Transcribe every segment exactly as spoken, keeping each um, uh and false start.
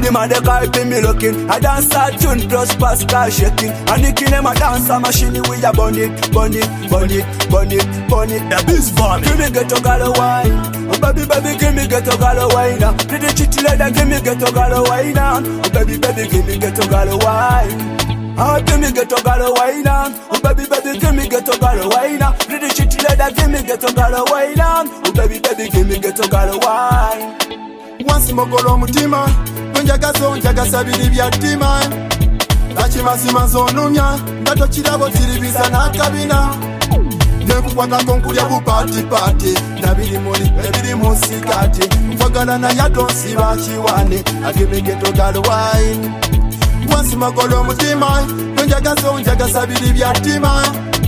Me man the car be me looking. I dance a tune plus Pascal shaking. And the king them a dance a machine we a bun it, bun it, bun it, bun it, bun it. The beast for me. Give me get to gala wine. Oh baby baby give me get to gala wine. Did the chitty lady give me get to gala wine. Oh baby baby give me get to gala wine. Ah, give me get to gala wine. Oh baby baby give me get to gala wine. Did the chitty lady give me get to gala wine. Oh baby baby give me get to gala wine. Once mogolo mutima, njaga so njaga sabiri bya tima. Tachi masima zonumya, ndato chirabo tiribisa na kabina. Neku kwata konkulia bu party party, nabiri muri, nabiri musikati. Mfagala na yato siwa chiwane, agime geto gala wine. Once mogolo mutima, njaga so njaga sabiri bya tima.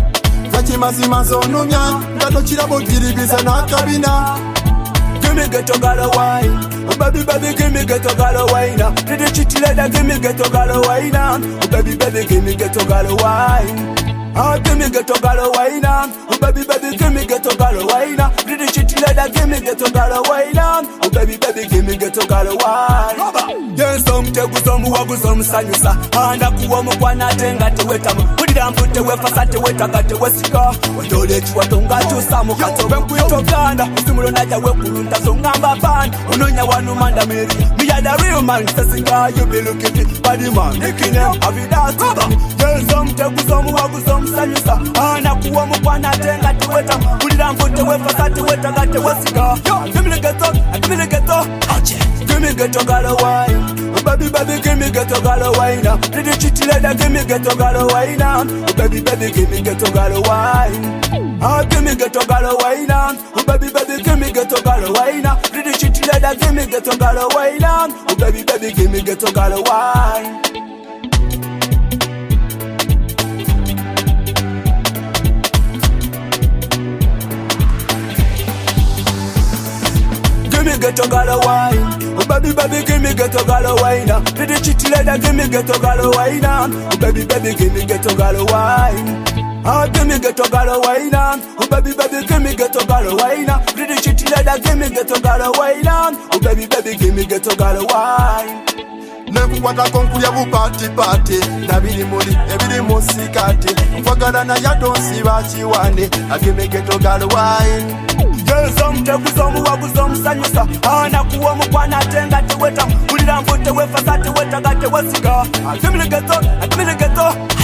Tachi masima zonumya, ndato chirabo tiribisa na kabina. Give me get to gala wine. Oh baby baby give me get to gala wine. Did the chitty lady give me get to gala wine. Oh baby baby give me get to gala wine. Ah give me get to gala wine. Oh baby baby give me get to gala wine. Did the chitty lady give me get to gala wine. Oh baby baby give me get to gala wine. Yes some tegu some wagu some sanyusa. Anda kuwa mukwana tenga teweta mu. Pudira mpute we fasate weta gate wesika. Watole chi watonga tu samu kato benku yotoganda. Usimulo naja we kulunta so ngamba ban. Unonya wanu manda meri. Me are the real man. Sasinga you be looking fit body man. Making them have it out. Yes some tegu some wagu some sanyusa. Anda kuwa mukwana tenga teweta mu. Pudira mpute we fasate weta gate wesika. Give me the ghetto, give me the ghetto. Give me get to gala wine. Oh baby baby give me get to gala wine. Did the chitty lady give me get to gala wine. Oh baby baby give me get to gala wine. Ah give me get to gala wine. Oh baby baby give me get to gala wine. Did the chitty lady give me get to gala wine. Oh baby baby give me get to gala wine. Give me get to gala wine. Oh baby baby give me get to gala wine. Did the chitty lady give me get to gala wine. Oh baby baby give me get to gala wine. Ah give me get to gala wine. Oh baby baby give me get to gala wine. Did the chitty lady give me get to gala wine. Oh baby baby give me get to gala wine. Neku kwata konkulia bu party party, nabiri muri, ebiri musikati. Mfagala na yato siwa chiwane, agime geto gala wine. Yes, some tegu some wagu some sanyusa. Ana kuwa mukwana tenga teweta. Pudira mpute we fasate weta gate wesika. Give me the ghetto, give me the ghetto.